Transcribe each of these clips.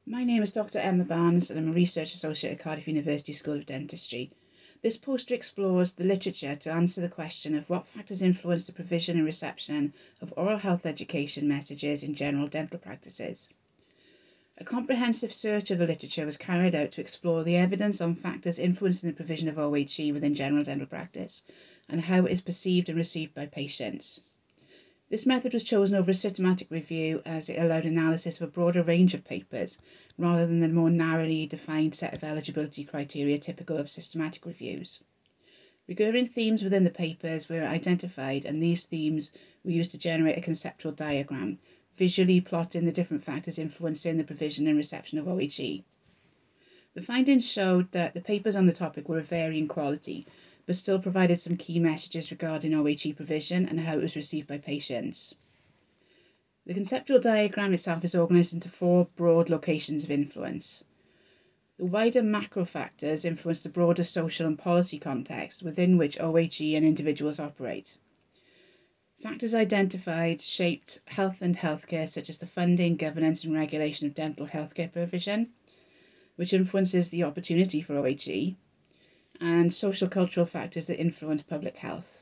My name is Dr. Emma Barnes and I'm a Research Associate at Cardiff University School of Dentistry. This poster explores the literature to answer the question of what factors influence the provision and reception of oral health education messages in general dental practices. A comprehensive search of the literature was carried out to explore the evidence on factors influencing the provision of OHE within general dental practice and how it is perceived and received by patients. This method was chosen over a systematic review as it allowed analysis of a broader range of papers, rather than the more narrowly defined set of eligibility criteria typical of systematic reviews. Recurring themes within the papers were identified, and these themes were used to generate a conceptual diagram, visually plotting the different factors influencing the provision and reception of OHE. The findings showed that the papers on the topic were of varying quality, but still provided some key messages regarding OHE provision and how it was received by patients. The conceptual diagram itself is organised into four broad locations of influence. The wider macro factors influence the broader social and policy context within which OHE and individuals operate. Factors identified shaped health and healthcare, such as the funding, governance and regulation of dental healthcare provision, which influences the opportunity for OHE, and social cultural factors that influence public health.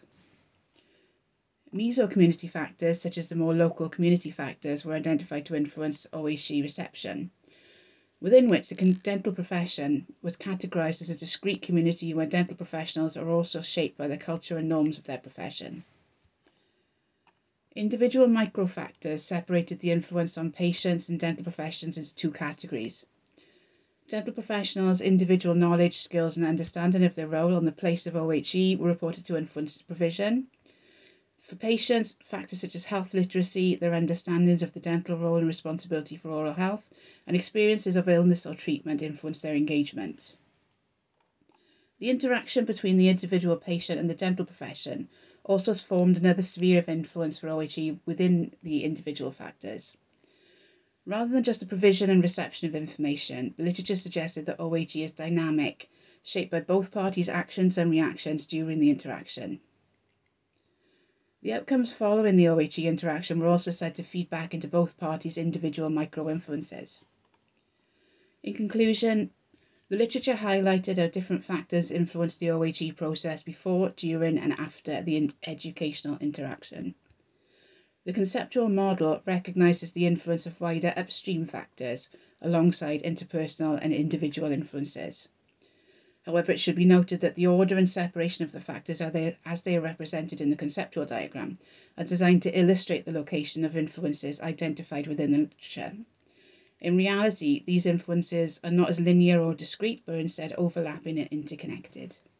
Meso-community factors, such as the more local community factors, were identified to influence OHE reception, within which the dental profession was categorised as a discrete community where dental professionals are also shaped by the culture and norms of their profession. Individual microfactors separated the influence on patients and dental professions into two categories. Dental professionals' individual knowledge, skills and understanding of their role and the place of OHE were reported to influence provision. For patients, factors such as health literacy, their understandings of the dental role and responsibility for oral health, and experiences of illness or treatment influence their engagement. The interaction between the individual patient and the dental profession also formed another sphere of influence for OHE within the individual factors. Rather than just the provision and reception of information, the literature suggested that OHE is dynamic, shaped by both parties' actions and reactions during the interaction. The outcomes following the OHE interaction were also said to feed back into both parties' individual micro-influences. In conclusion, the literature highlighted how different factors influenced the OHE process before, during and after the educational interaction. The conceptual model recognises the influence of wider upstream factors alongside interpersonal and individual influences. However, it should be noted that the order and separation of the factors as they are represented in the conceptual diagram are designed to illustrate the location of influences identified within the literature. In reality, these influences are not as linear or discrete, but instead overlapping and interconnected.